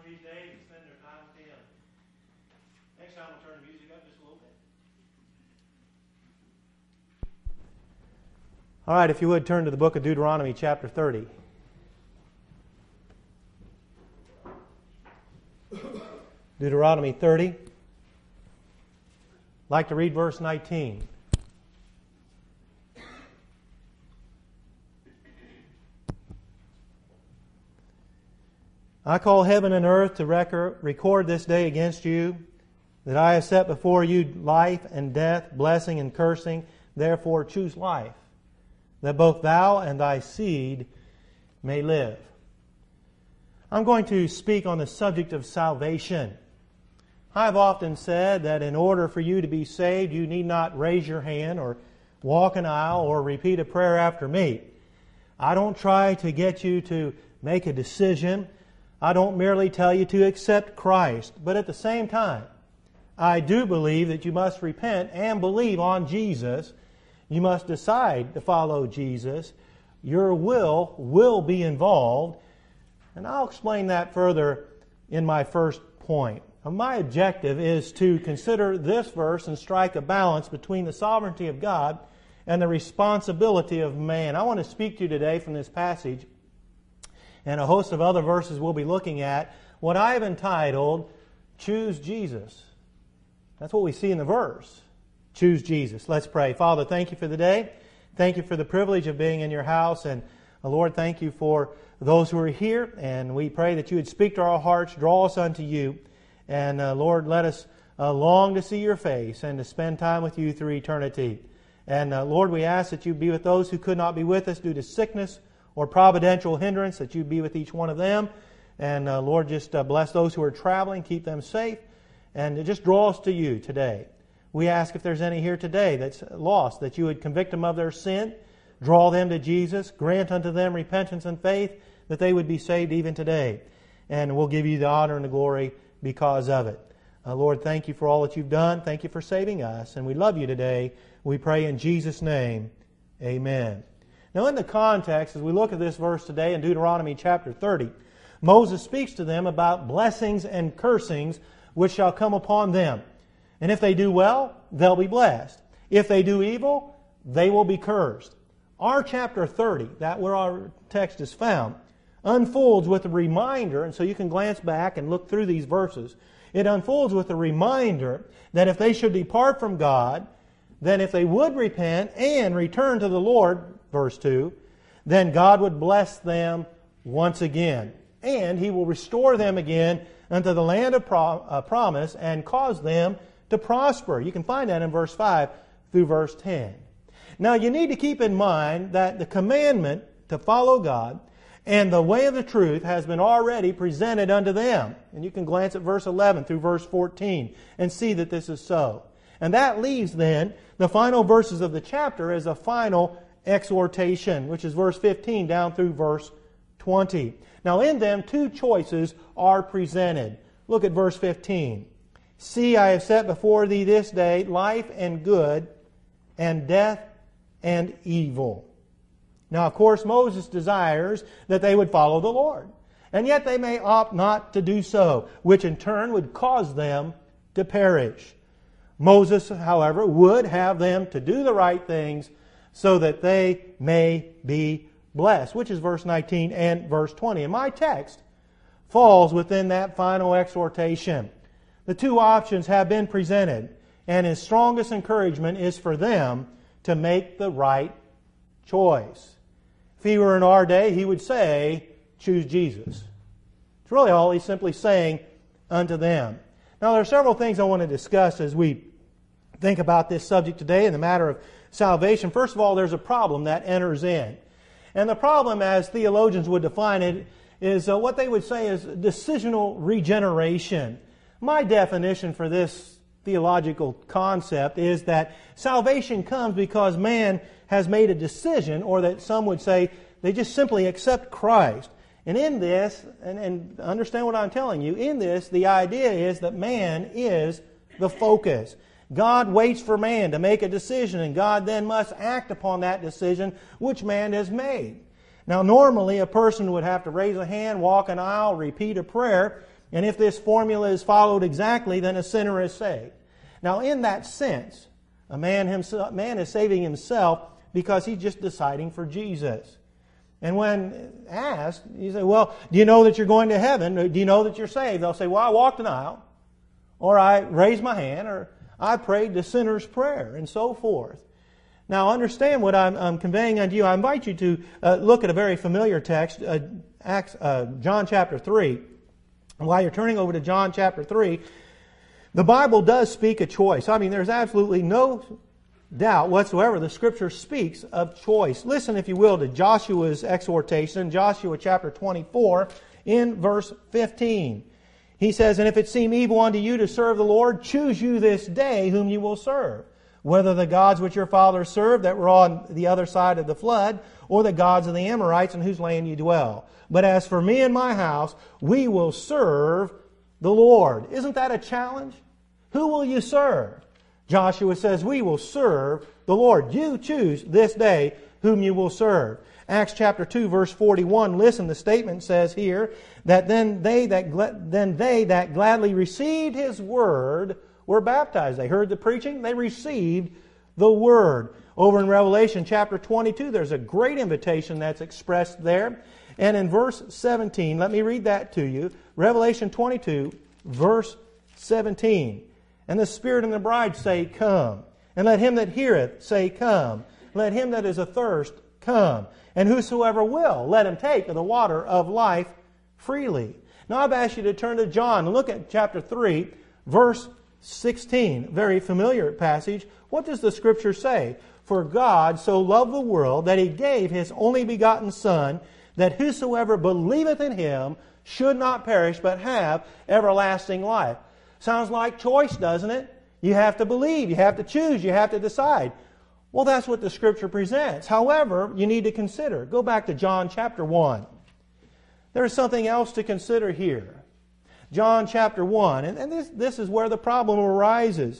these days and spend their time with Him. Next time we'll turn the music up just a little bit. All right, if you would, turn to the book of Deuteronomy, chapter 30. Deuteronomy 30. I'd like to read verse 19. I call heaven and earth to record this day against you, that I have set before you life and death, blessing and cursing. Therefore choose life, that both thou and thy seed may live. I'm going to speak on the subject of salvation. I've often said that in order for you to be saved, you need not raise your hand or walk an aisle or repeat a prayer after me. I don't try to get you to make a decision. I don't merely tell you to accept Christ. But at the same time, I do believe that you must repent and believe on Jesus. You must decide to follow Jesus. Your will be involved. And I'll explain that further in my first point. My objective is to consider this verse and strike a balance between the sovereignty of God and the responsibility of man. I want to speak to you today from this passage and a host of other verses we'll be looking at, what I have entitled, Choose Jesus. That's what we see in the verse. Choose Jesus. Let's pray. Father, thank you for the day. Thank you for the privilege of being in your house. And Lord, thank you for those who are here. And we pray that you would speak to our hearts, draw us unto you. And Lord, let us long to see your face and to spend time with you through eternity. And Lord, we ask that you be with those who could not be with us due to sickness or providential hindrance, that you be with each one of them. And Lord, just bless those who are traveling, keep them safe, and just draw us to you today. We ask if there's any here today that's lost, that you would convict them of their sin, draw them to Jesus, grant unto them repentance and faith, that they would be saved even today. And we'll give you the honor and the glory because of it. Lord, thank you for all that you've done. Thank you for saving us. And we love you today. We pray in Jesus' name. Amen. Now in the context, as we look at this verse today in Deuteronomy chapter 30, Moses speaks to them about blessings and cursings which shall come upon them. And if they do well, they'll be blessed. If they do evil, they will be cursed. Our chapter 30, that where our text is found, unfolds with a reminder, and so you can glance back and look through these verses. It unfolds with a reminder that if they should depart from God, then if they would repent and return to the Lord, verse 2, then God would bless them once again. And He will restore them again unto the land of promise and cause them to prosper. You can find that in verse 5 through verse 10. Now you need to keep in mind that the commandment to follow God and the way of the truth has been already presented unto them. And you can glance at verse 11 through verse 14 and see that this is so. And that leaves then the final verses of the chapter as a final exhortation, which is verse 15 down through verse 20. Now in them two choices are presented. Look at verse 15. See, I have set before thee this day life and good, and death and evil. Now, of course, Moses desires that they would follow the Lord. And yet they may opt not to do so, which in turn would cause them to perish. Moses, however, would have them to do the right things so that they may be blessed, which is verse 19 and verse 20. And my text falls within that final exhortation. The two options have been presented, and his strongest encouragement is for them to make the right choice. If he were in our day, he would say, choose Jesus. It's really all he's simply saying unto them. Now, there are several things I want to discuss as we think about this subject today in the matter of salvation. First of all, there's a problem that enters in. And the problem, as theologians would define it, is what they would say is decisional regeneration. My definition for this theological concept is that salvation comes because man has made a decision, or that some would say they just simply accept Christ. And in this, and understand what I'm telling you, in this, the idea is that man is the focus. God waits for man to make a decision, and God then must act upon that decision which man has made. Now, normally a person would have to raise a hand, walk an aisle, repeat a prayer, And if this formula is followed exactly, then a sinner is saved. Now, in that sense, a man is saving himself because he's just deciding for Jesus. And when asked, you say, well, do you know that you're going to heaven? Do you know that you're saved? They'll say, well, I walked an aisle, or I raised my hand, or I prayed the sinner's prayer, and so forth. Now, understand what I'm conveying unto you. I invite you to look at a very familiar text, John chapter 3. And while you're turning over to John chapter 3, the Bible does speak a choice. I mean, there's absolutely no doubt whatsoever the Scripture speaks of choice. Listen, if you will, to Joshua's exhortation, Joshua chapter 24, in verse 15. He says, and if it seem evil unto you to serve the Lord, choose you this day whom you will serve, whether the gods which your fathers served that were on the other side of the flood, or the gods of the Amorites in whose land you dwell. But as for me and my house, we will serve the Lord. Isn't that a challenge? Who will you serve? Joshua says, we will serve the Lord. You choose this day whom you will serve. Acts chapter 2, verse 41, listen, the statement says here, that then they that gladly received His word were baptized. They heard the preaching, they received the word. Over in Revelation chapter 22, there's a great invitation that's expressed there. And in verse 17, let me read that to you. Revelation 22, verse 17. And the Spirit and the bride say, come. And let him that heareth say, come. Let him that is athirst come. And whosoever will, let him take of the water of life freely. Now I've asked you to turn to John and look at chapter 3, verse 16. Very familiar passage. What does the Scripture say? For God so loved the world that He gave His only begotten Son, that whosoever believeth in Him should not perish, but have everlasting life. Sounds like choice, doesn't it? You have to believe, you have to choose, you have to decide. Well, that's what the Scripture presents. However, you need to consider. Go back to John chapter 1. There is something else to consider here. John chapter 1, and this is where the problem arises.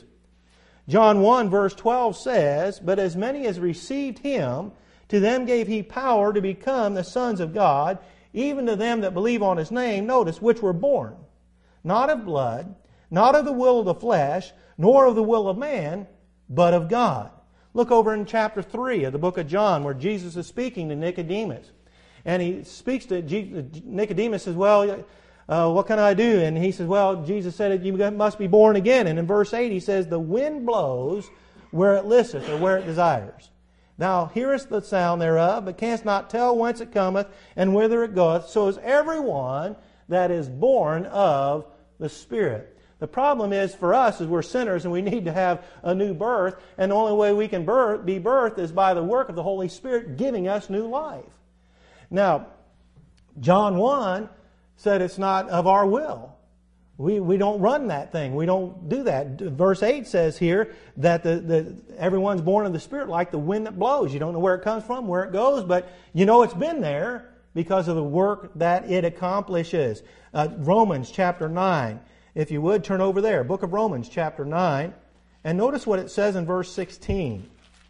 John 1 verse 12 says, but as many as received Him, to them gave He power to become the sons of God, even to them that believe on His name, notice, which were born, not of blood, not of the will of the flesh, nor of the will of man, but of God. Look over in chapter 3 of the book of John, where Jesus is speaking to Nicodemus. And He speaks to Nicodemus, says, well, what can I do? And he says, well, Jesus said, you must be born again. And in verse 8 He says, the wind blows where it listeth, or where it desires. Thou hearest the sound thereof, but canst not tell whence it cometh, and whither it goeth. So is everyone that is born of the Spirit. The problem is for us is we're sinners and we need to have a new birth. And the only way we can be birthed is by the work of the Holy Spirit giving us new life. Now, John 1 said it's not of our will. We don't run that thing. We don't do that. Verse 8 says here that everyone's born of the Spirit like the wind that blows. You don't know where it comes from, where it goes, but you know it's been there because of the work that it accomplishes. Romans chapter 9. If you would, turn over there. Book of Romans chapter 9. And notice what it says in verse 16.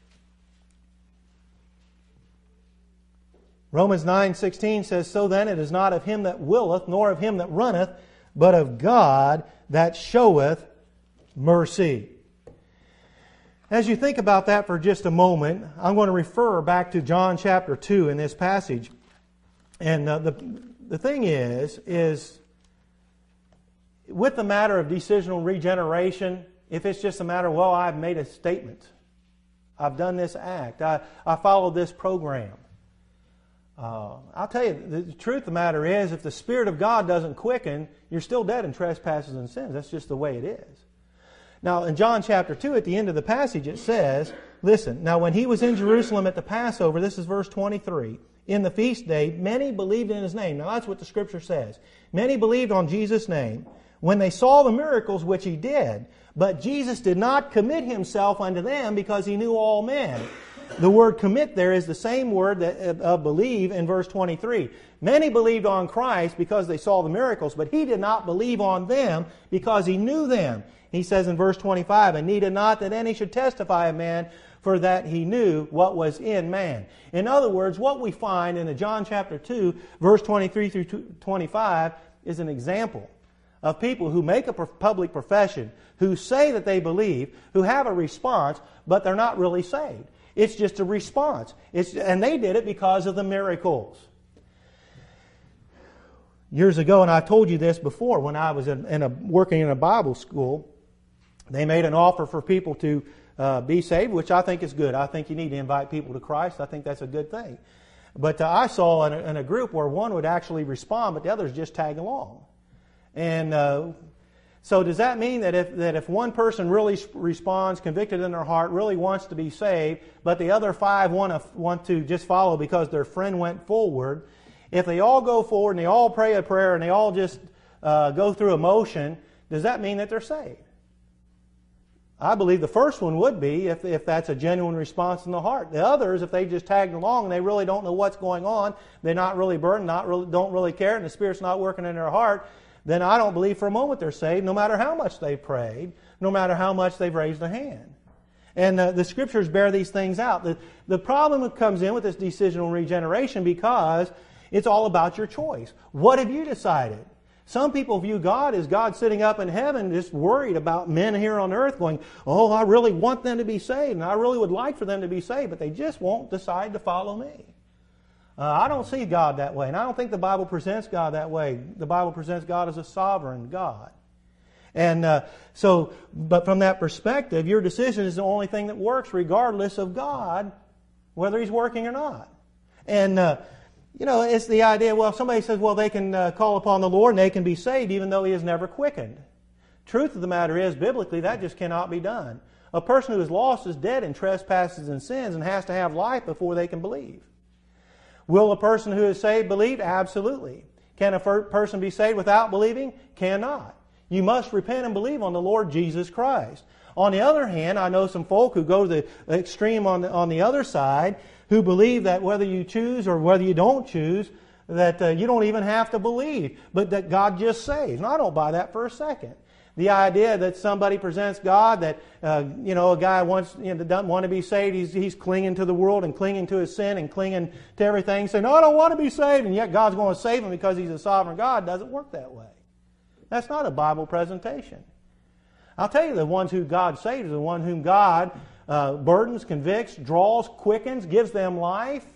Romans 9:16 says, so then it is not of him that willeth, nor of him that runneth, but of God that showeth mercy. As you think about that for just a moment, I'm going to refer back to John chapter 2 in this passage. And the thing is with the matter of decisional regeneration, if it's just a matter of, well, I've made a statement, I've done this act, I followed this program. I'll tell you, the truth of the matter is, if the Spirit of God doesn't quicken, you're still dead in trespasses and sins. That's just the way it is. Now, in John chapter 2, at the end of the passage, it says, listen, now when He was in Jerusalem at the Passover, this is verse 23, in the feast day, many believed in His name. Now, that's what the Scripture says. Many believed on Jesus' name when they saw the miracles which He did. But Jesus did not commit Himself unto them because He knew all men. The word commit there is the same word of believe in verse 23. Many believed on Christ because they saw the miracles, but He did not believe on them because He knew them. He says in verse 25, and needed not that any should testify of man, for that He knew what was in man. In other words, what we find in John chapter 2, verse 23 through 25, is an example of people who make a public profession, who say that they believe, who have a response, but they're not really saved. It's just a response. And they did it because of the miracles. Years ago, and I told you this before, when I was working in a Bible school, they made an offer for people to be saved, which I think is good. I think you need to invite people to Christ. I think that's a good thing. But I saw in a group where one would actually respond, but the others just tag along. And so does that mean that if one person really responds, convicted in their heart, really wants to be saved, but the other 5 want to just follow because their friend went forward, if they all go forward and they all pray a prayer and they all just go through a motion, does that mean that they're saved? I believe the first one would be if that's a genuine response in the heart. The others, if they just tagged along and they really don't know what's going on, they're not really burdened, don't really care, and the Spirit's not working in their heart, then I don't believe for a moment they're saved, no matter how much they've prayed, no matter how much they've raised a hand. And the Scriptures bear these things out. The problem comes in with this decisional regeneration because it's all about your choice. What have you decided? Some people view God as God sitting up in heaven just worried about men here on earth going, oh, I really want them to be saved and I really would like for them to be saved, but they just won't decide to follow me. I don't see God that way, and I don't think the Bible presents God that way. The Bible presents God as a sovereign God. And but from that perspective, your decision is the only thing that works regardless of God, whether He's working or not. And it's the idea, well, if somebody says, well, they can call upon the Lord and they can be saved even though He is never quickened. Truth of the matter is, biblically, that just cannot be done. A person who is lost is dead in trespasses and sins and has to have life before they can believe. Will a person who is saved believe? Absolutely. Can a person be saved without believing? Cannot. You must repent and believe on the Lord Jesus Christ. On the other hand, I know some folk who go to the extreme on the other side, who believe that whether you choose or whether you don't choose, that you don't even have to believe, but that God just saves. And I don't buy that for a second. The idea that somebody presents God, that a guy doesn't want to be saved, he's clinging to the world and clinging to his sin and clinging to everything, saying, no, I don't want to be saved, and yet God's going to save him because He's a sovereign God, doesn't work that way. That's not a Bible presentation. I'll tell you, the ones who God saves are the one whom God burdens, convicts, draws, quickens, gives them life.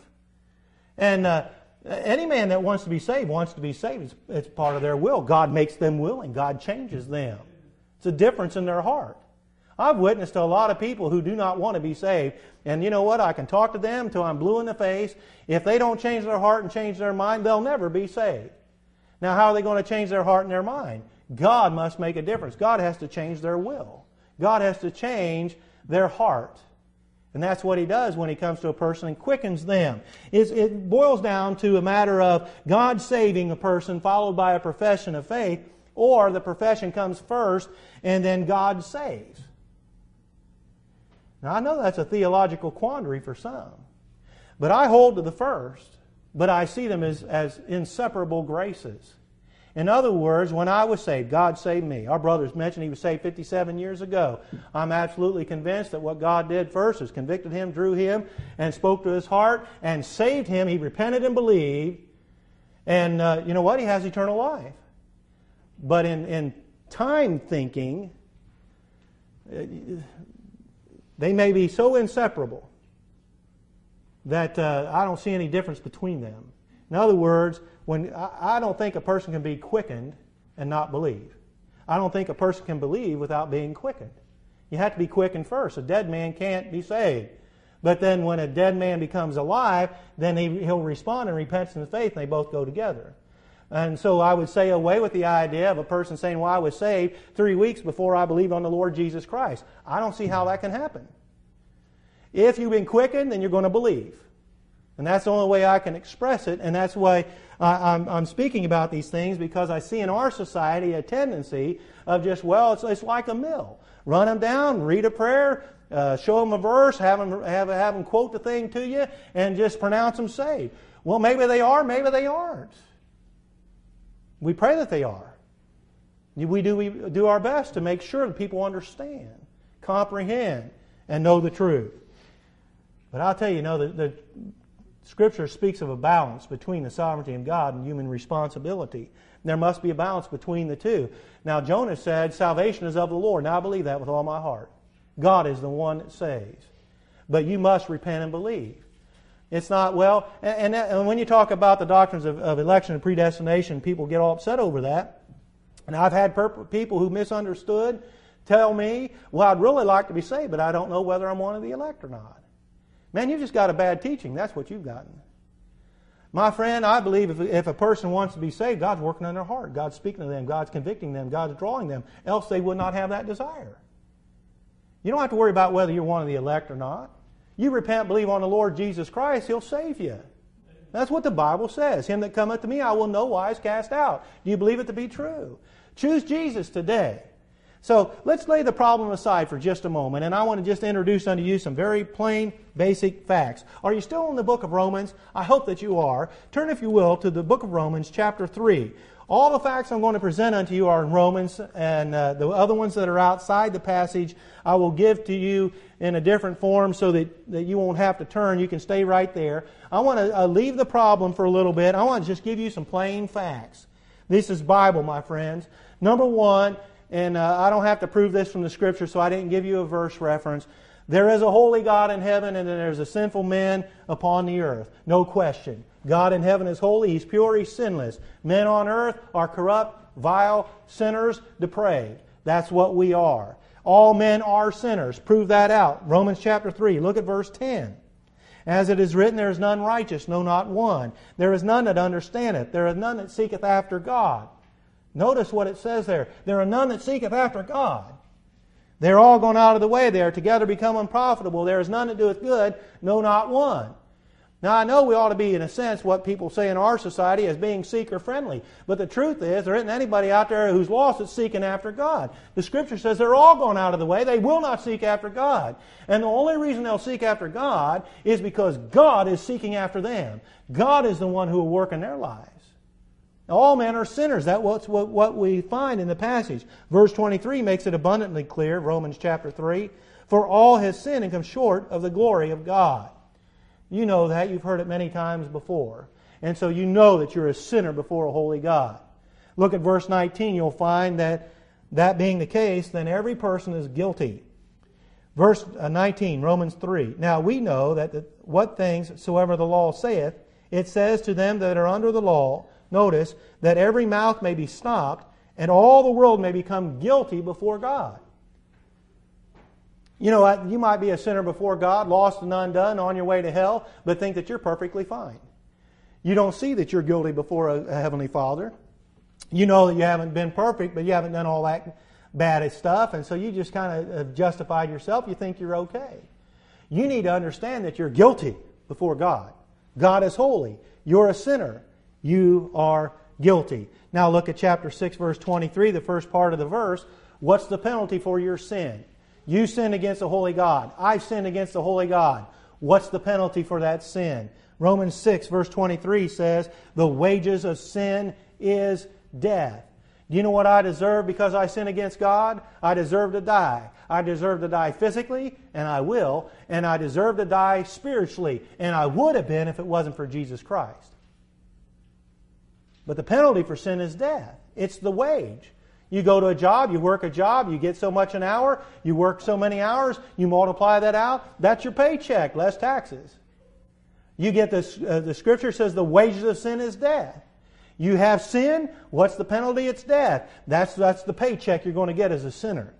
And any man that wants to be saved. It's part of their will. God makes them willing. God changes them. It's a difference in their heart. I've witnessed to a lot of people who do not want to be saved. And you know what? I can talk to them until I'm blue in the face. If they don't change their heart and change their mind, they'll never be saved. Now, how are they going to change their heart and their mind? God must make a difference. God has to change their will. God has to change their heart. And that's what He does when He comes to a person and quickens them. It boils down to a matter of God saving a person followed by a profession of faith, or the profession comes first and then God saves. Now I know that's a theological quandary for some, but I hold to the first, but I see them as inseparable graces. In other words, when I was saved, God saved me. Our brothers mentioned he was saved 57 years ago. I'm absolutely convinced that what God did first is convicted him, drew him, and spoke to his heart, and saved him. He repented and believed. And you know what? He has eternal life. But in time thinking, they may be so inseparable that I don't see any difference between them. In other words, I don't think a person can be quickened and not believe. I don't think a person can believe without being quickened. You have to be quickened first. A dead man can't be saved. But then when a dead man becomes alive, then he'll respond and repent in faith, and they both go together. And so I would say away with the idea of a person saying, well, I was saved 3 weeks before I believed on the Lord Jesus Christ. I don't see how that can happen. If you've been quickened, then you're going to believe. And that's the only way I can express it, and that's why I'm speaking about these things, because I see in our society a tendency of just, well, it's like a mill. Run them down, read a prayer, show them a verse, have them quote the thing to you, and just pronounce them saved. Well, maybe they are, maybe they aren't. We pray that they are. We do our best to make sure that people understand, comprehend, and know the truth. But I'll tell you, Scripture speaks of a balance between the sovereignty of God and human responsibility. There must be a balance between the two. Now, Jonah said, salvation is of the Lord. Now, I believe that with all my heart. God is the one that saves. But you must repent and believe. It's not, well, and when you talk about the doctrines of election and predestination, people get all upset over that. And I've had people who misunderstood tell me, well, I'd really like to be saved, but I don't know whether I'm one of the elect or not. Man, you've just got a bad teaching. That's what you've gotten. My friend, I believe if a person wants to be saved, God's working on their heart. God's speaking to them. God's convicting them. God's drawing them. Else they would not have that desire. You don't have to worry about whether you're one of the elect or not. You repent, believe on the Lord Jesus Christ, He'll save you. That's what the Bible says. Him that cometh to me, I will no wise cast out. Do you believe it to be true? Choose Jesus today. So let's lay the problem aside for just a moment, and I want to just introduce unto you some very plain, basic facts. Are you still in the book of Romans? I hope that you are. Turn, if you will, to the book of Romans, chapter 3. All the facts I'm going to present unto you are in Romans, and the other ones that are outside the passage I will give to you in a different form so that you won't have to turn. You can stay right there. I want to leave the problem for a little bit. I want to just give you some plain facts. This is Bible, my friends. Number one, and I don't have to prove this from the Scripture, so I didn't give you a verse reference. There is a holy God in heaven, and there's a sinful man upon the earth. No question. God in heaven is holy. He's pure. He's sinless. Men on earth are corrupt, vile, sinners, depraved. That's what we are. All men are sinners. Prove that out. Romans chapter 3. Look at verse 10. As it is written, there is none righteous, no, not one. There is none that understandeth. There is none that seeketh after God. Notice what it says there. There are none that seeketh after God. They're all gone out of the way. They are together become unprofitable. There is none that doeth good, no, not one. Now, I know we ought to be, in a sense, what people say in our society as being seeker-friendly. But the truth is, there isn't anybody out there who's lost that's seeking after God. The Scripture says they're all gone out of the way. They will not seek after God. And the only reason they'll seek after God is because God is seeking after them. God is the one who will work in their lives. All men are sinners. That's what we find in the passage. Verse 23 makes it abundantly clear, Romans chapter 3. For all has sinned and come short of the glory of God. You know that. You've heard it many times before. And so you know that you're a sinner before a holy God. Look at verse 19. You'll find that being the case, then every person is guilty. Verse 19, Romans 3. Now we know that what things soever the law saith, it says to them that are under the law, notice, that every mouth may be stopped, and all the world may become guilty before God. You know what? You might be a sinner before God, lost and undone, on your way to hell, but think that you're perfectly fine. You don't see that you're guilty before a Heavenly Father. You know that you haven't been perfect, but you haven't done all that bad stuff, and so you just kind of justified yourself. You think you're okay. You need to understand that you're guilty before God. God is holy. You're a sinner. You are guilty. Now look at chapter 6, verse 23, the first part of the verse. What's the penalty for your sin? You sinned against the holy God. I've sinned against the holy God. What's the penalty for that sin? Romans 6, verse 23 says, the wages of sin is death. Do you know what I deserve because I sin against God? I deserve to die. I deserve to die physically, and I will. And I deserve to die spiritually, and I would have been if it wasn't for Jesus Christ. But the penalty for sin is death. It's the wage. You go to a job, you work a job, you get so much an hour, you work so many hours, you multiply that out, that's your paycheck, less taxes. You get this, the Scripture says the wages of sin is death. You have sin, what's the penalty? It's death. That's the paycheck you're going to get as a sinner.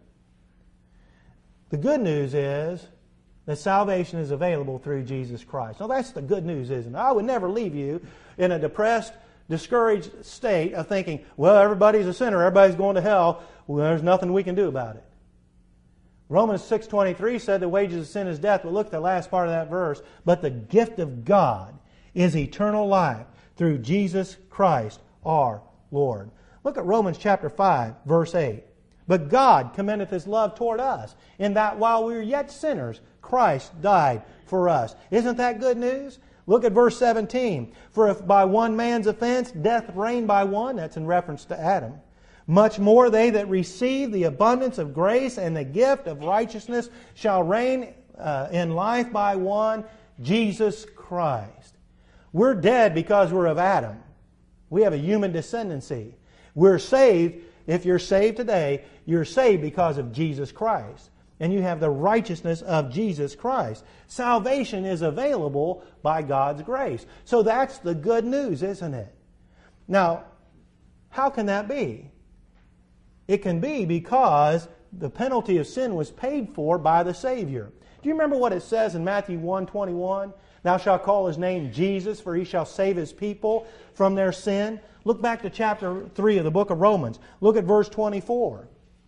The good news is that salvation is available through Jesus Christ. Now that's the good news, isn't it? I would never leave you in a depressed, discouraged state of thinking, well, everybody's a sinner, everybody's going to hell, well, there's nothing we can do about it. Romans 6:23 said the wages of sin is death, but look at the last part of that verse. But the gift of God is eternal life through Jesus Christ our Lord. Look at Romans chapter 5, verse 8. But God commendeth His love toward us, in that while we were yet sinners, Christ died for us. Isn't that good news? Look at verse 17. For if by one man's offense death reigned by one, that's in reference to Adam, much more they that receive the abundance of grace and the gift of righteousness shall reign in life by one, Jesus Christ. We're dead because we're of Adam. We have a human descendancy. We're saved. If you're saved today, you're saved because of Jesus Christ. And you have the righteousness of Jesus Christ. Salvation is available by God's grace. So that's the good news, isn't it? Now, how can that be? It can be because the penalty of sin was paid for by the Savior. Do you remember what it says in Matthew 1:21? Thou shalt call His name Jesus, for He shall save His people from their sin. Look back to chapter 3 of the book of Romans. Look at verse 24.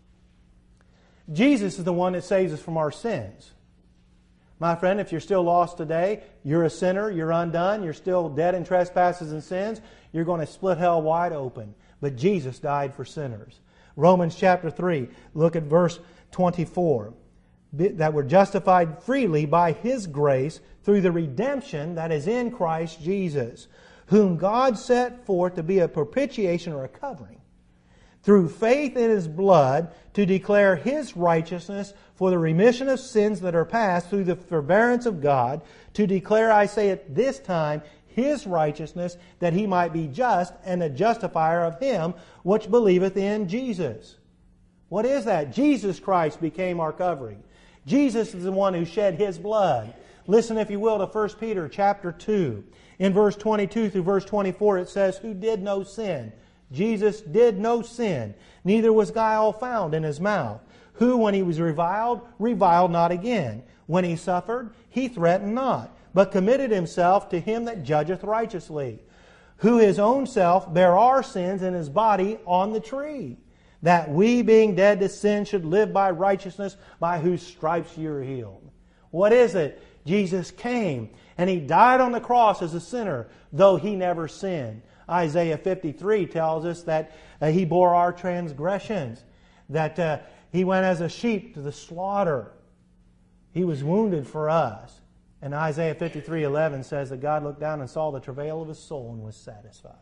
Jesus is the one that saves us from our sins. My friend, if you're still lost today, you're a sinner, you're undone, you're still dead in trespasses and sins, you're going to split hell wide open. But Jesus died for sinners. Romans chapter 3, look at verse 24. That we're justified freely by His grace through the redemption that is in Christ Jesus, whom God set forth to be a propitiation or a covering, through faith in His blood, to declare His righteousness for the remission of sins that are past through the forbearance of God, to declare, I say at this time, His righteousness, that He might be just and the justifier of him which believeth in Jesus. What is that? Jesus Christ became our covering. Jesus is the one who shed His blood. Listen, if you will, to 1 Peter chapter 2. In verse 22 through verse 24 it says, who did no sin. Jesus did no sin, neither was guile found in His mouth. Who, when He was reviled, reviled not again. When He suffered, He threatened not, but committed Himself to Him that judgeth righteously. Who His own self bare our sins in His body on the tree, that we, being dead to sin, should live by righteousness, by whose stripes you are healed. What is it? Jesus came, and He died on the cross as a sinner, though He never sinned. Isaiah 53 tells us that He bore our transgressions, that He went as a sheep to the slaughter. He was wounded for us. And Isaiah 53:11 says that God looked down and saw the travail of His soul and was satisfied.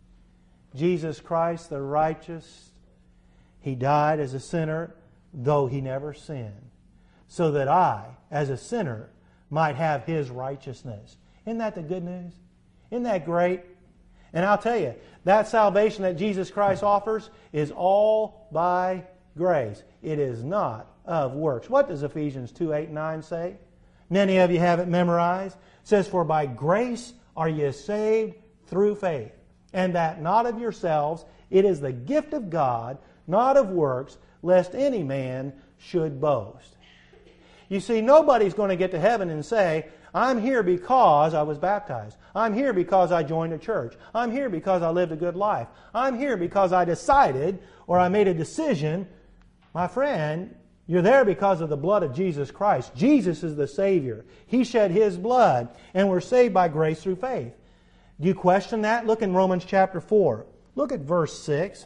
Jesus Christ, the righteous, He died as a sinner, though He never sinned, so that I, as a sinner, might have His righteousness. Isn't that the good news? Isn't that great? And I'll tell you, that salvation that Jesus Christ offers is all by grace. It is not of works. What does Ephesians 2:8-9 say? Many of you have it memorized. It says, for by grace are ye saved through faith, and that not of yourselves, it is the gift of God, not of works, lest any man should boast. You see, nobody's going to get to heaven and say, I'm here because I was baptized. I'm here because I joined a church. I'm here because I lived a good life. I'm here because I decided or I made a decision. My friend, you're there because of the blood of Jesus Christ. Jesus is the Savior. He shed His blood, and we're saved by grace through faith. Do you question that? Look in Romans chapter 4. Look at verse 6.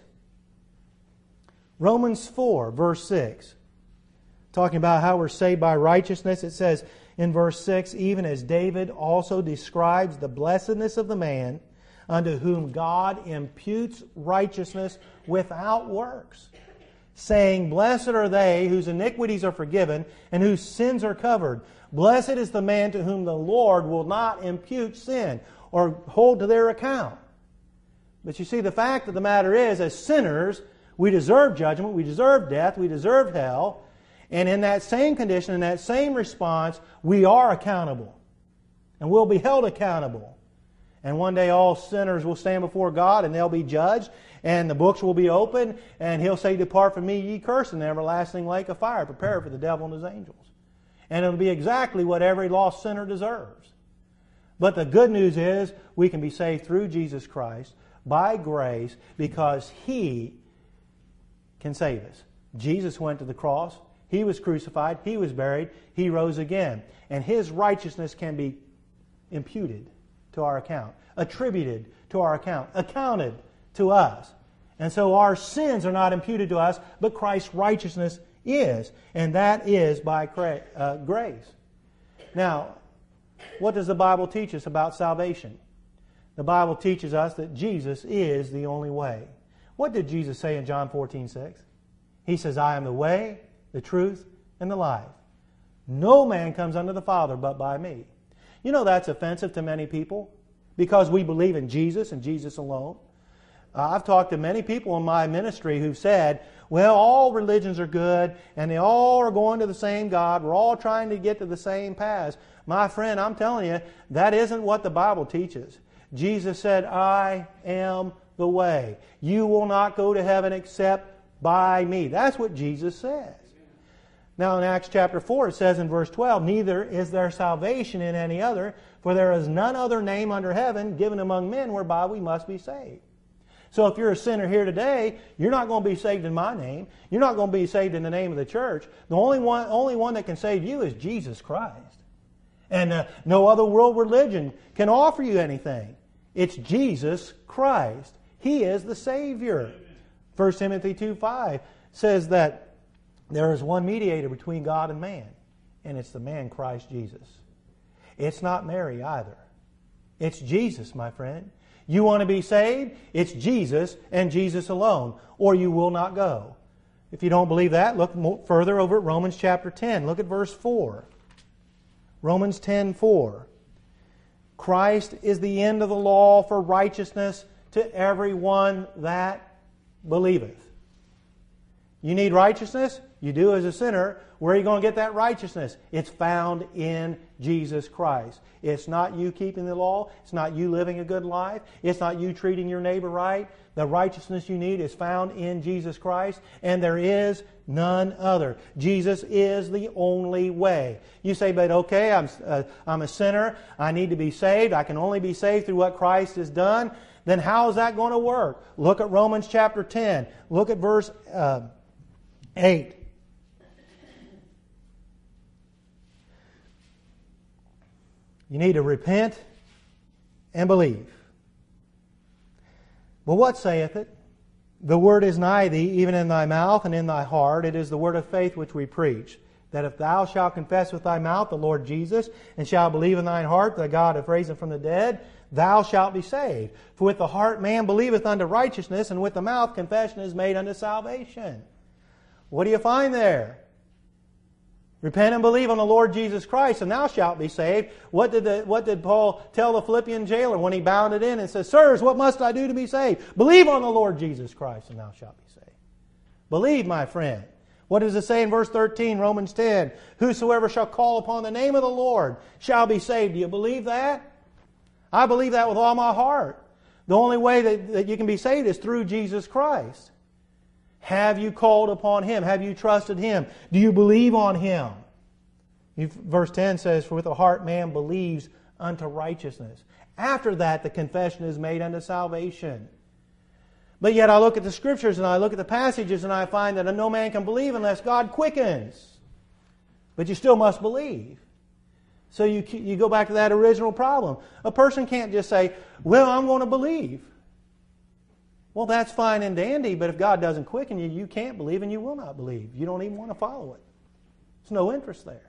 Romans 4, verse 6. Talking about how we're saved by righteousness, it says in verse 6, even as David also describes the blessedness of the man unto whom God imputes righteousness without works, saying, blessed are they whose iniquities are forgiven and whose sins are covered. Blessed is the man to whom the Lord will not impute sin or hold to their account. But you see, the fact of the matter is, as sinners, we deserve judgment, we deserve death, we deserve hell. And in that same condition, in that same response, we are accountable. And we'll be held accountable. And one day all sinners will stand before God and they'll be judged. And the books will be opened. And He'll say, depart from me, ye cursed, in the everlasting lake of fire, prepared for the devil and his angels. And it'll be exactly what every lost sinner deserves. But the good news is we can be saved through Jesus Christ by grace because He can save us. Jesus went to the cross. He was crucified. He was buried. He rose again. And His righteousness can be imputed to our account, attributed to our account, accounted to us. And so our sins are not imputed to us, but Christ's righteousness is. And that is by grace. Now, what does the Bible teach us about salvation? The Bible teaches us that Jesus is the only way. What did Jesus say in John 14:6? He says, I am the way, the truth, and the life. No man comes unto the Father but by me. You know that's offensive to many people. because we believe in Jesus and Jesus alone. I've talked to many people in my ministry who've said, well, all religions are good and they all are going to the same God. We're all trying to get to the same paths. My friend, I'm telling you, that isn't what the Bible teaches. Jesus said, I am the way. You will not go to heaven except by me. That's what Jesus says. Now in Acts chapter 4 it says in verse 12, neither is there salvation in any other, for there is none other name under heaven given among men whereby we must be saved. So if you're a sinner here today, you're not going to be saved in my name. You're not going to be saved in the name of the church. The only one that can save you is Jesus Christ. And no other world religion can offer you anything. It's Jesus Christ. He is the Savior. 1 Timothy 2:5 says that there is one mediator between God and man, and it's the man Christ Jesus. It's not Mary either. It's Jesus, my friend. You want to be saved? It's Jesus and Jesus alone, or you will not go. If you don't believe that, look further over at Romans chapter 10. Look at verse 4. Romans 10:4. Christ is the end of the law for righteousness to everyone that believeth. You need righteousness? You do as a sinner. Where are you going to get that righteousness? It's found in Jesus Christ. It's not you keeping the law. It's not you living a good life. It's not you treating your neighbor right. The righteousness you need is found in Jesus Christ, and there is none other. Jesus is the only way. You say, but okay, I'm a sinner. I need to be saved. I can only be saved through what Christ has done. Then how is that going to work? Look at Romans chapter 10. Look at verse 8. You need to repent and believe. Well, what saith it? The word is nigh thee, even in thy mouth and in thy heart. It is the word of faith which we preach. That if thou shalt confess with thy mouth the Lord Jesus, and shalt believe in thine heart that God hath raised him from the dead, thou shalt be saved. For with the heart man believeth unto righteousness, and with the mouth confession is made unto salvation. What do you find there? Repent and believe on the Lord Jesus Christ, and thou shalt be saved. What did Paul tell the Philippian jailer when he bounded in and said, Sirs, what must I do to be saved? Believe on the Lord Jesus Christ, and thou shalt be saved. Believe, my friend. What does it say in verse 13, Romans 10? Whosoever shall call upon the name of the Lord shall be saved. Do you believe that? I believe that with all my heart. The only way that you can be saved is through Jesus Christ. Have you called upon Him? Have you trusted Him? Do you believe on Him? Verse 10 says, For with the heart man believes unto righteousness. After that, the confession is made unto salvation. But yet I look at the Scriptures and I look at the passages and I find that no man can believe unless God quickens. But you still must believe. So you go back to that original problem. A person can't just say, well, I'm going to believe. Well, that's fine and dandy, but if God doesn't quicken you, you can't believe and you will not believe. You don't even want to follow it. There's no interest there.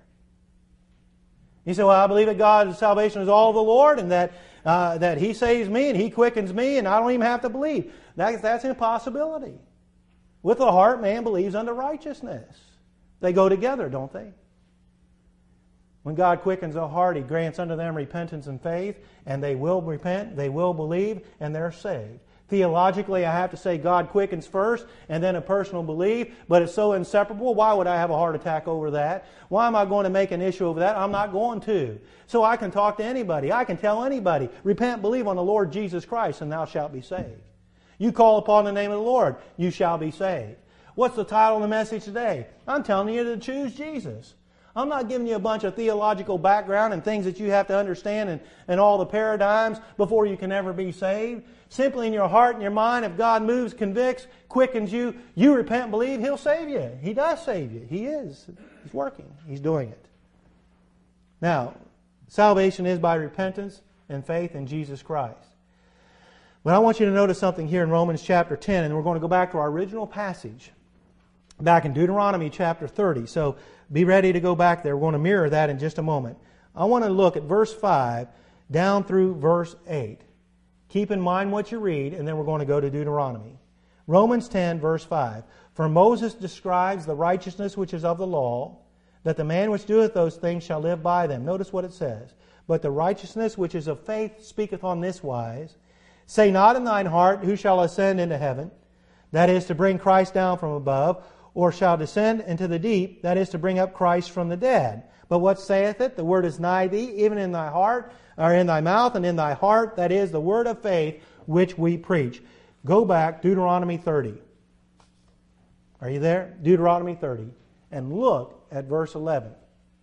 You say, well, I believe that God's salvation is all of the Lord and that He saves me and He quickens me and I don't even have to believe. That's an impossibility. With the heart, man believes unto righteousness. They go together, don't they? When God quickens a heart, He grants unto them repentance and faith, and they will repent, they will believe, and they're saved. Theologically, I have to say God quickens first, and then a person will believe, but it's so inseparable. Why would I have a heart attack over that? Why am I going to make an issue over that? I'm not going to. So I can talk to anybody. I can tell anybody, repent, believe on the Lord Jesus Christ, and thou shalt be saved. You call upon the name of the Lord, you shall be saved. What's the title of the message today? I'm telling you to choose Jesus. I'm not giving you a bunch of theological background and things that you have to understand and all the paradigms before you can ever be saved. Simply in your heart and your mind, if God moves, convicts, quickens you, you repent and believe, He'll save you. He does save you. He is. He's working. He's doing it. Now, salvation is by repentance and faith in Jesus Christ. But I want you to notice something here in Romans chapter 10, and we're going to go back to our original passage, back in Deuteronomy chapter 30. So be ready to go back there. We're going to mirror that in just a moment. I want to look at verse 5 down through verse 8. Keep in mind what you read, and then we're going to go to Deuteronomy. Romans 10, verse 5. For Moses describes the righteousness which is of the law, that the man which doeth those things shall live by them. Notice what it says. but the righteousness which is of faith speaketh on this wise, say not in thine heart, who shall ascend into heaven, that is, to bring Christ down from above, or shall descend into the deep, that is, to bring up Christ from the dead. But what saith it? The word is nigh thee, even in thy heart, or in thy mouth and in thy heart, that is, the word of faith which we preach. Go back, Deuteronomy 30. Are you there? Deuteronomy 30. And look at verse 11.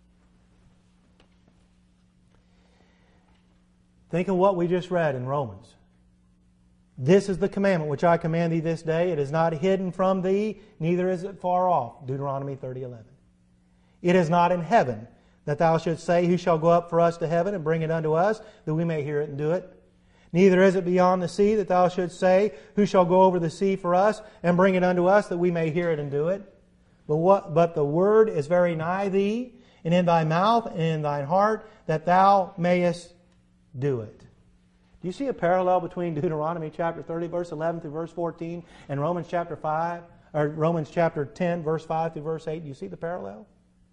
Think of what we just read in Romans. This is the commandment which I command thee this day. It is not hidden from thee, neither is it far off. Deuteronomy 30:11. It is not in heaven, that thou shouldst say, who shall go up for us to heaven and bring it unto us, that we may hear it and do it? Neither is it beyond the sea, that thou shouldst say, who shall go over the sea for us and bring it unto us, that we may hear it and do it? But the word is very nigh thee, and in thy mouth and in thine heart, that thou mayest do it. Do you see a parallel between Deuteronomy chapter 30, verse 11 through verse 14, and Romans chapter 5, or Romans chapter 10, verse 5 through verse 8? Do you see the parallel?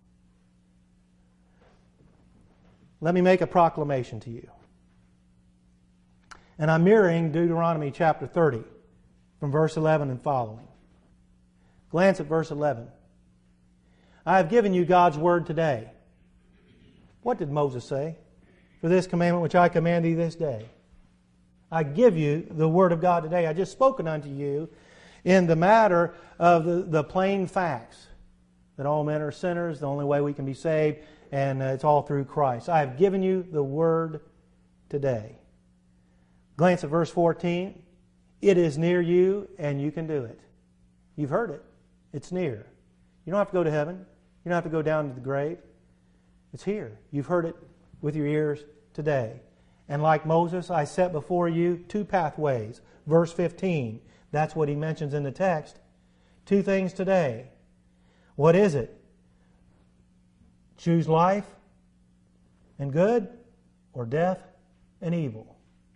Let me make a proclamation to you. And I'm mirroring Deuteronomy chapter 30 from verse 11 and following. Glance at verse 11. I have given you God's word today. What did Moses say? For this commandment which I command thee this day. I give you the word of God today. I just spoken unto you in the matter of the plain facts. That all men are sinners, the only way we can be saved, and it's all through Christ. I have given you the word today. Glance at verse 14. It is near you and you can do it. You've heard it. It's near. You don't have to go to heaven. You don't have to go down to the grave. It's here. You've heard it with your ears today. And like Moses, I set before you two pathways. Verse 15. That's what he mentions in the text. Two things today. What is it? Choose life and good, or death and evil.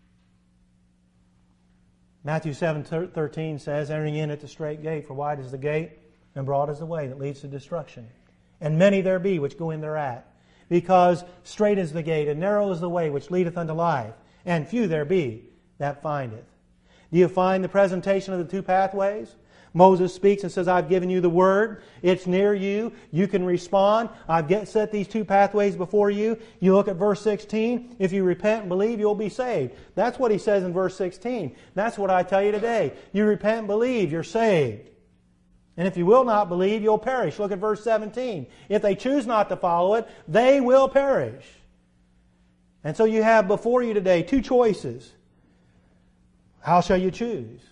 Matthew 7:13 says, entering in at the straight gate, for wide is the gate, and broad is the way that leads to destruction. And many there be which go in thereat. Because straight is the gate, and narrow is the way which leadeth unto life, and few there be that find it. Do you find the presentation of the two pathways? Moses speaks and says, I've given you the word. It's near you. You can respond. I've set these two pathways before you. You look at verse 16. If you repent and believe, you'll be saved. That's what he says in verse 16. That's what I tell you today. You repent and believe, you're saved. And if you will not believe, you'll perish. Look at verse 17. If they choose not to follow it, they will perish. And so you have before you today two choices. How shall you choose?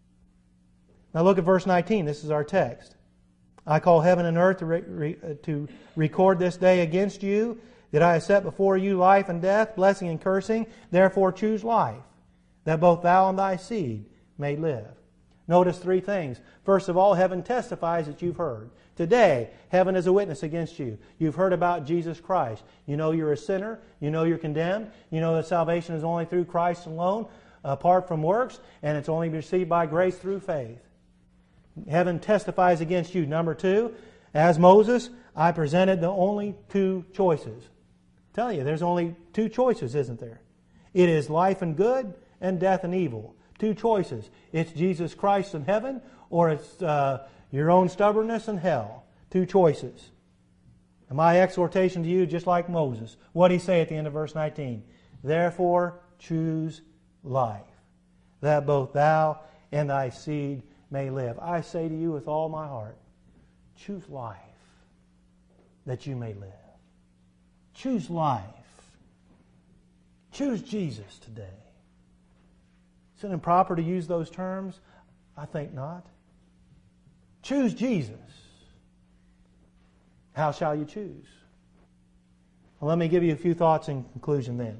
Now look at verse 19. This is our text. I call heaven and earth to record this day against you, that I have set before you life and death, blessing and cursing. Therefore choose life, that both thou and thy seed may live. Notice three things. First of all, heaven testifies that you've heard. Today, heaven is a witness against you. You've heard about Jesus Christ. You know you're a sinner. You know you're condemned. You know that salvation is only through Christ alone, apart from works, and it's only received by grace through faith. Heaven testifies against you. Number two, as Moses, I presented the only two choices. I tell you, there's only two choices, isn't there? It is life and good and death and evil. Two choices. It's Jesus Christ in heaven, or it's your own stubbornness in hell. Two choices. And my exhortation to you, just like Moses, what did he say at the end of verse 19? Therefore choose life, that both thou and thy seed may live. I say to you with all my heart, choose life, that you may live. Choose life. Choose Jesus today. Is it improper to use those terms? I think not. Choose Jesus. How shall you choose? Well, let me give you a few thoughts in conclusion then.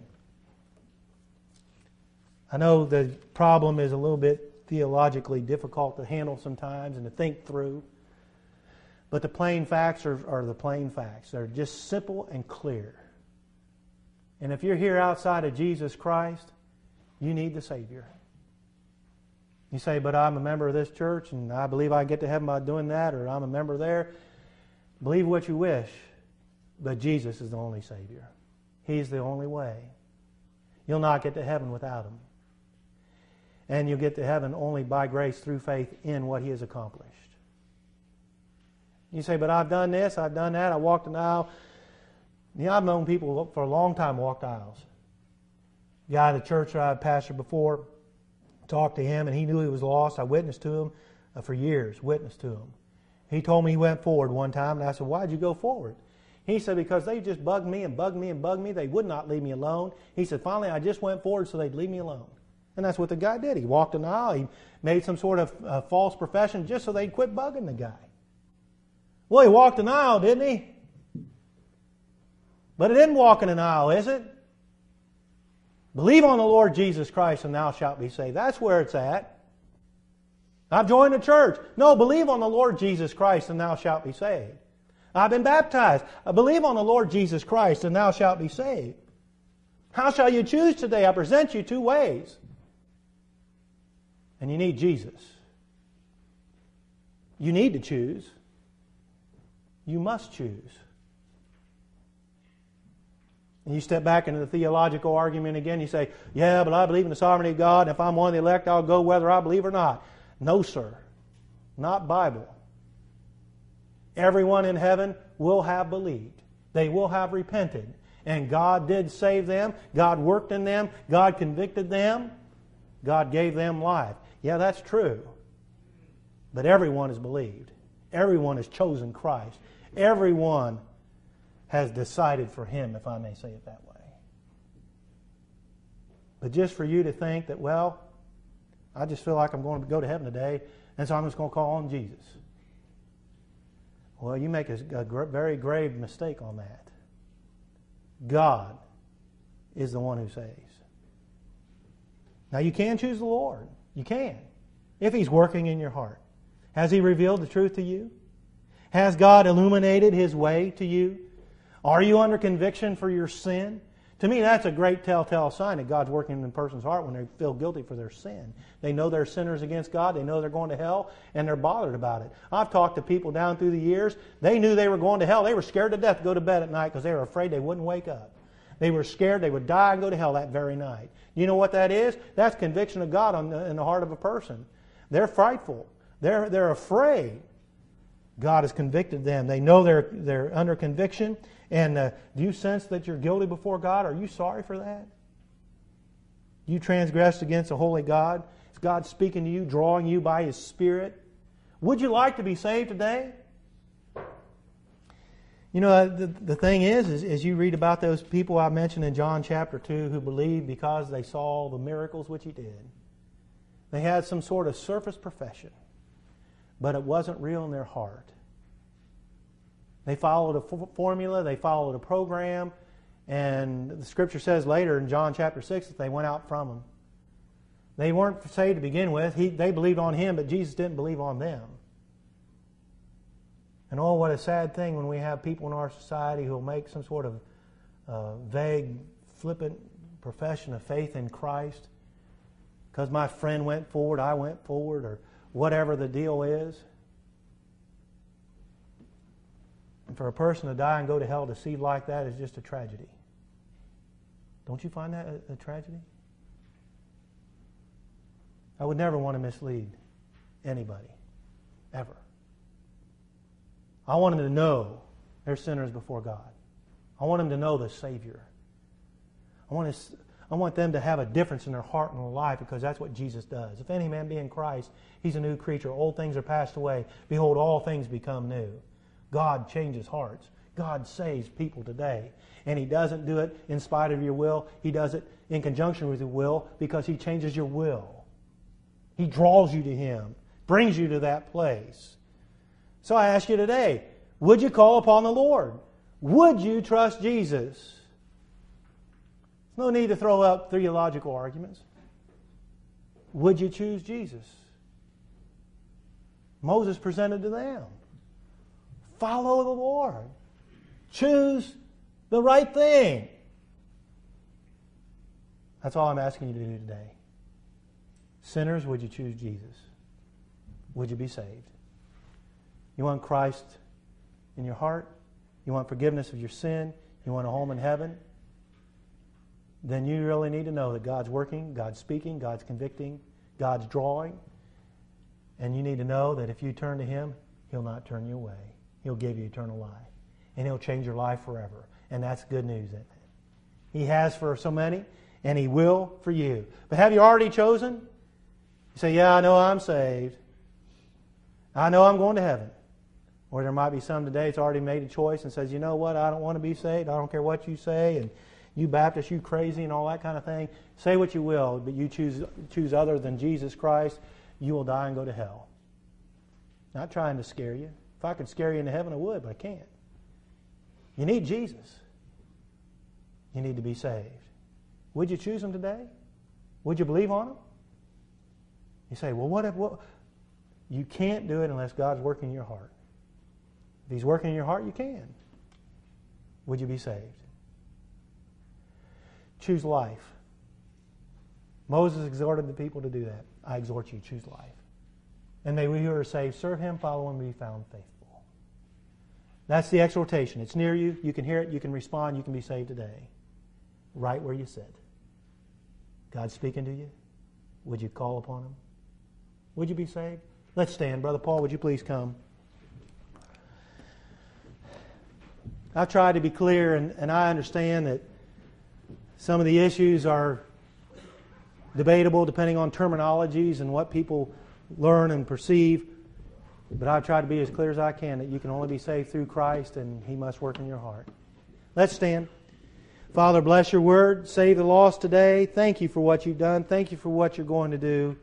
I know the problem is a little bit theologically difficult to handle sometimes and to think through. But the plain facts are the plain facts. They're just simple and clear. And if you're here outside of Jesus Christ, you need the Savior. You say, but I'm a member of this church and I believe I get to heaven by doing that, or I'm a member there. Believe what you wish, but Jesus is the only Savior. He's the only way. You'll not get to heaven without Him. And you'll get to heaven only by grace through faith in what He has accomplished. You say, but I've done this, I've done that, I walked an aisle. I've known people for a long time walked aisles. A guy in the church that I pastored before, talked to him, and he knew he was lost. I witnessed to him for years, witnessed to him. He told me he went forward one time, and I said, why'd you go forward? He said, because they just bugged me and bugged me and bugged me. They would not leave me alone. He said, finally, I just went forward so they'd leave me alone. And that's what the guy did. He walked an aisle. He made some sort of false profession just so they'd quit bugging the guy. Well, he walked an aisle, didn't he? But it isn't walking an aisle, is it? Believe on the Lord Jesus Christ and thou shalt be saved. That's where it's at. I've joined the church. No, believe on the Lord Jesus Christ and thou shalt be saved. I've been baptized. I believe on the Lord Jesus Christ and thou shalt be saved. How shall you choose today? I present you two ways. And you need Jesus. You need to choose. You must choose. And you step back into the theological argument again. You say, yeah, but I believe in the sovereignty of God. And if I'm one of the elect, I'll go whether I believe or not. No, sir. Not Bible. Everyone in heaven will have believed. They will have repented. And God did save them. God worked in them. God convicted them. God gave them life. Yeah, that's true. But everyone has believed. Everyone has chosen Christ. Everyone has decided for Him, if I may say it that way. But just for you to think that, well, I just feel like I'm going to go to heaven today, and so I'm just going to call on Jesus. Well, you make a very grave mistake on that. God is the one who saves. Now, you can choose the Lord. You can. If He's working in your heart. Has He revealed the truth to you? Has God illuminated His way to you? Are you under conviction for your sin? To me, that's a great telltale sign that God's working in a person's heart when they feel guilty for their sin. They know they're sinners against God. They know they're going to hell, and they're bothered about it. I've talked to people down through the years. They knew they were going to hell. They were scared to death to go to bed at night because they were afraid they wouldn't wake up. They were scared they would die and go to hell that very night. You know what that is? That's conviction of God in the heart of a person. They're frightful. They're afraid. God has convicted them. They know they're under conviction. And do you sense that you're guilty before God? Are you sorry for that? You transgressed against a holy God. Is God speaking to you, drawing you by His Spirit? Would you like to be saved today? You know, the thing is you read about those people I mentioned in John chapter 2 who believed because they saw the miracles which He did. They had some sort of surface profession, but it wasn't real in their heart. They followed a formula, they followed a program, and the Scripture says later in John chapter 6 that they went out from Him. They weren't saved to begin with. They believed on Him, but Jesus didn't believe on them. And oh, what a sad thing when we have people in our society who will make some sort of vague, flippant profession of faith in Christ. Because my friend went forward, I went forward, or whatever the deal is. And for a person to die and go to hell deceived like that is just a tragedy. Don't you find that a tragedy? I would never want to mislead anybody, ever. I want them to know they're sinners before God. I want them to know the Savior. I want them to have a difference in their heart and their life because that's what Jesus does. If any man be in Christ, he's a new creature. Old things are passed away. Behold, all things become new. God changes hearts. God saves people today. And He doesn't do it in spite of your will. He does it in conjunction with your will because He changes your will. He draws you to Him, brings you to that place. So I ask you today, would you call upon the Lord? Would you trust Jesus? There's no need to throw up theological arguments. Would you choose Jesus? Moses presented to them. Follow the Lord. Choose the right thing. That's all I'm asking you to do today. Sinners, would you choose Jesus? Would you be saved? You want Christ in your heart? You want forgiveness of your sin? You want a home in heaven? then you really need to know that God's working, God's speaking, God's convicting, God's drawing. And you need to know that if you turn to Him, He'll not turn you away. He'll give you eternal life. And He'll change your life forever. And that's good news, isn't it? He has for so many, and He will for you. But have you already chosen? You say, yeah, I know I'm saved. I know I'm going to heaven. Or there might be some today that's already made a choice and says, you know what, I don't want to be saved. I don't care what you say. And you Baptists, you crazy and all that kind of thing. Say what you will, but you choose other than Jesus Christ, you will die and go to hell. Not trying to scare you. If I could scare you into heaven, I would, but I can't. You need Jesus. You need to be saved. Would you choose Him today? Would you believe on Him? You say, well, what? You can't do it unless God's working in your heart. If He's working in your heart, you can. Would you be saved? Choose life. Moses exhorted the people to do that. I exhort you, choose life. And may we who are saved serve Him, follow Him, and be found faithful. That's the exhortation. It's near you. You can hear it. You can respond. You can be saved today. Right where you sit. God's speaking to you. Would you call upon Him? Would you be saved? Let's stand. Brother Paul, would you please come? I've tried to be clear, and I understand that some of the issues are debatable depending on terminologies and what people learn and perceive. But I've tried to be as clear as I can that you can only be saved through Christ, and He must work in your heart. Let's stand. Father, bless your word. Save the lost today. Thank you for what you've done. Thank you for what you're going to do.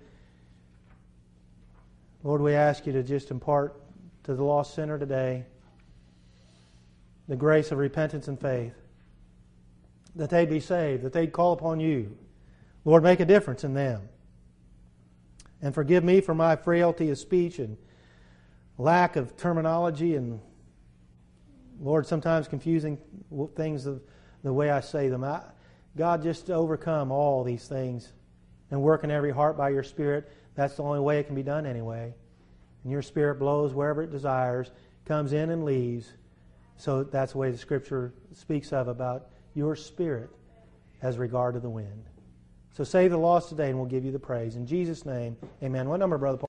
Lord, we ask you to just impart to the lost sinner today the grace of repentance and faith, that they'd be saved, that they'd call upon you. Lord, make a difference in them. And forgive me for my frailty of speech and lack of terminology and, Lord, sometimes confusing things the way I say them. God, just to overcome all these things and work in every heart by your Spirit. That's the only way it can be done anyway. And your Spirit blows wherever it desires, comes in and leaves. So that's the way the Scripture speaks of about your Spirit as regard to the wind. So save the lost today and we'll give you the praise. In Jesus' name, amen. What number, Brother Paul?